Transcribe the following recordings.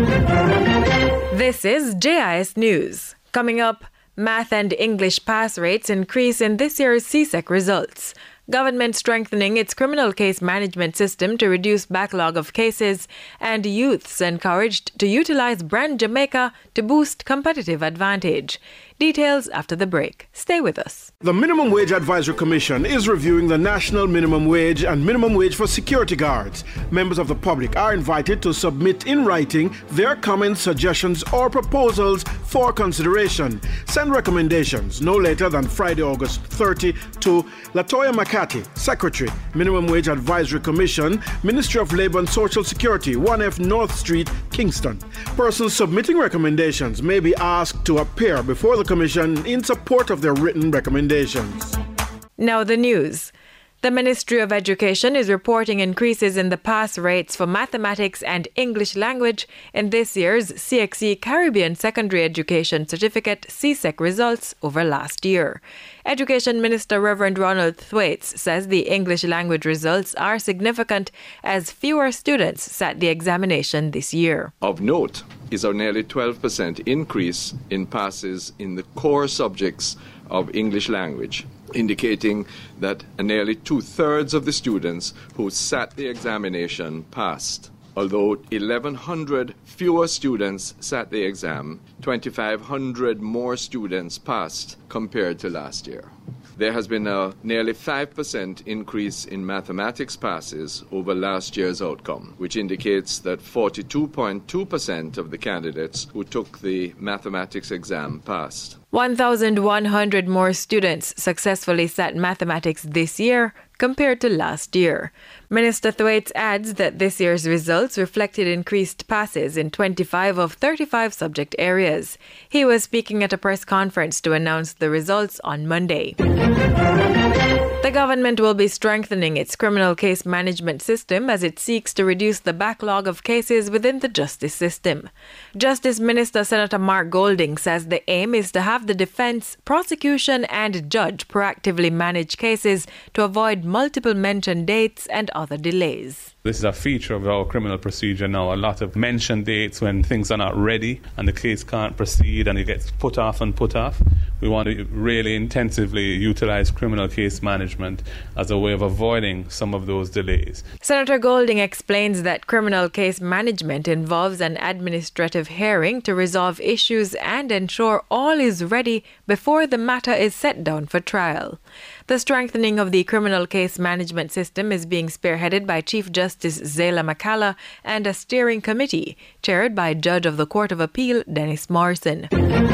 This is JIS News. Coming up, math and English pass rates increase in this year's CSEC results. Government strengthening its criminal case management system to reduce backlog of cases, and youths encouraged to utilize brand Jamaica to boost competitive advantage. Details after the break. Stay with us. The Minimum Wage Advisory Commission is reviewing the national minimum wage and minimum wage for security guards. Members of the public are invited to submit in writing their comments, suggestions, or proposals for consideration. Send recommendations no later than Friday, August 30 to Latoya Makati, Secretary, Minimum Wage Advisory Commission, Ministry of Labour and Social Security, 1F North Street, Kingston. Persons submitting recommendations may be asked to appear before the Commission in support of their written recommendations. Now the news. The Ministry of Education is reporting increases in the pass rates for mathematics and English language in this year's CXC Caribbean Secondary Education Certificate CSEC results over last year. Education Minister Reverend Ronald Thwaites says the English language results are significant as fewer students sat the examination this year. Of note is a nearly 12% increase in passes in the core subjects of English language, indicating that nearly 2/3 of the students who sat the examination passed. Although 1,100 fewer students sat the exam, 2,500 more students passed compared to last year. There has been a nearly 5% increase in mathematics passes over last year's outcome, which indicates that 42.2% of the candidates who took the mathematics exam passed. 1,100 more students successfully sat mathematics this year compared to last year. Minister Thwaites adds that this year's results reflected increased passes in 25 of 35 subject areas. He was speaking at a press conference to announce the results on Monday. The government will be strengthening its criminal case management system as it seeks to reduce the backlog of cases within the justice system. Justice Minister Senator Mark Golding says the aim is to have the defense, prosecution, and judge proactively manage cases to avoid multiple mention dates and other delays. This is a feature of our criminal procedure now. A lot of mention dates when things are not ready and the case can't proceed and it gets put off and put off. We want to really intensively utilize criminal case management as a way of avoiding some of those delays. Senator Golding explains that criminal case management involves an administrative hearing to resolve issues and ensure all is ready before the matter is set down for trial. The strengthening of the criminal case management system is being spearheaded by Chief Justice Zayla McCalla and a steering committee chaired by Judge of the Court of Appeal Dennis Morrison.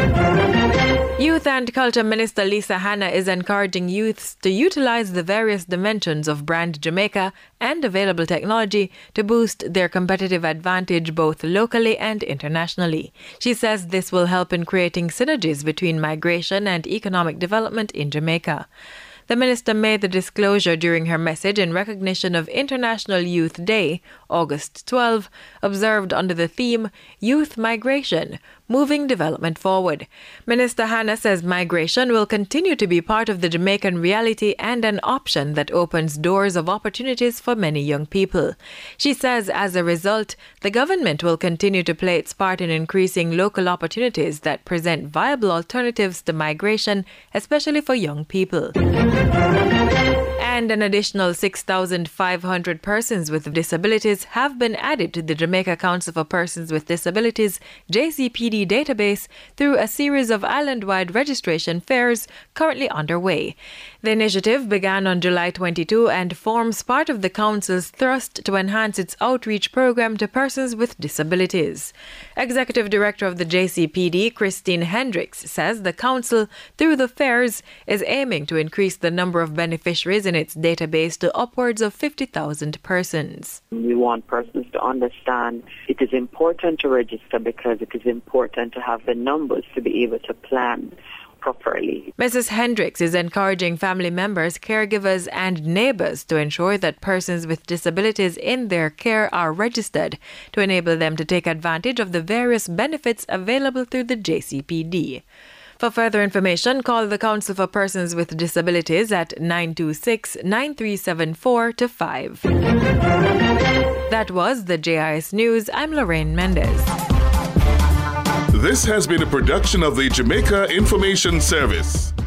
Youth and Culture Minister Lisa Hanna is encouraging youths to utilize the various dimensions of brand Jamaica and available technology to boost their competitive advantage both locally and internationally. She says this will help in creating synergies between migration and economic development in Jamaica. The minister made the disclosure during her message in recognition of International Youth Day, August 12, observed under the theme Youth Migration, Moving Development Forward. Minister Hanna says migration will continue to be part of the Jamaican reality and an option that opens doors of opportunities for many young people. She says as a result, the government will continue to play its part in increasing local opportunities that present viable alternatives to migration, especially for young people. And an additional 6,500 persons with disabilities have been added to the Jamaica Council for Persons with Disabilities JCPD database through a series of island-wide registration fairs currently underway. The initiative began on July 22 and forms part of the Council's thrust to enhance its outreach program to persons with disabilities. Executive Director of the JCPD, Christine Hendricks, says the Council, through the fairs, is aiming to increase the number of beneficiaries in its database to upwards of 50,000 persons. We want persons to understand it is important to register because it is important to have the numbers to be able to plan properly. Mrs. Hendricks is encouraging family members, caregivers, and neighbours to ensure that persons with disabilities in their care are registered to enable them to take advantage of the various benefits available through the JCPD. For further information, call the Council for Persons with Disabilities at 926-9374-5. That was the JIS News. I'm Lorraine Mendez. This has been a production of the Jamaica Information Service.